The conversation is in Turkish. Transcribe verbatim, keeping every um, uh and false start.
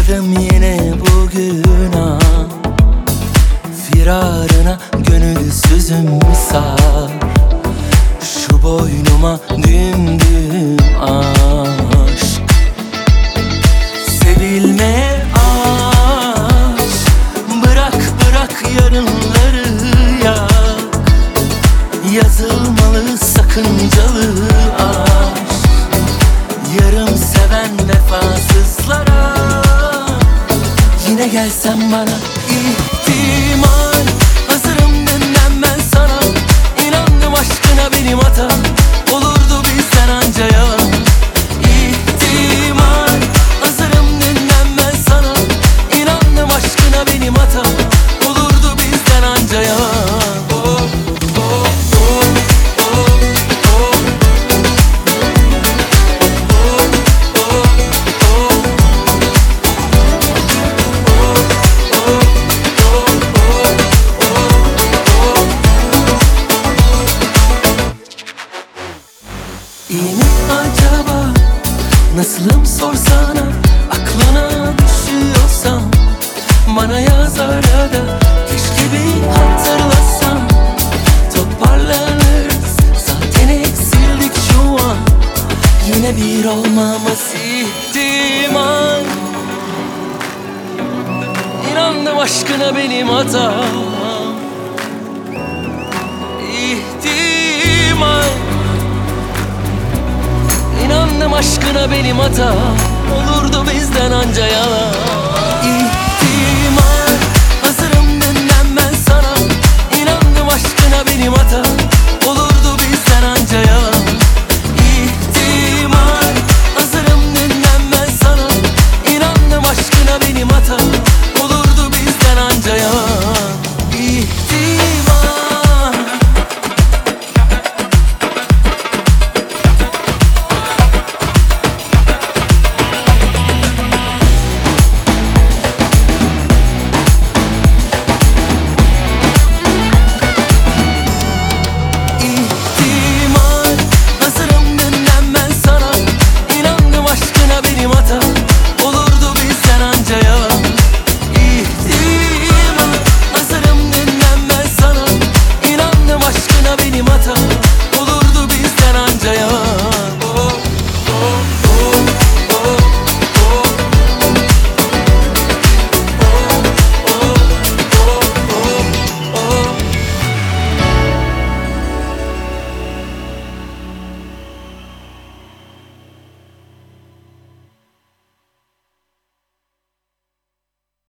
Düştüm yine bugün ah, firarına gönülsüzüm sar. Şu boynuma düm düm aşk. Sevilme aşk, bırak bırak yarınları yak. Yazılmalı sakıncalı aşk. Yarım seven vefasızlara yine gelsen bana ihtimal. Hazırım denden ben sana, inandım aşkına benim hatam. Olurdu bizden anca yalan. İhtimal. Hazırım denden ben sana, inandım aşkına benim hatam. Olurdu bizden anca yalan. Oh, oh, oh, oh, oh. İyi mi acaba? Nasılım sorsana, aklına düşüyorsam bana yaz arada, keşke bir hatırlasam. Toparlanırız, zaten eksildik şu an. Yine bir olmamız ihtimal. İnandım aşkına benim hatam. İhtimal. İnandım aşkına benim hatam. Olurdu bizden anca yalan.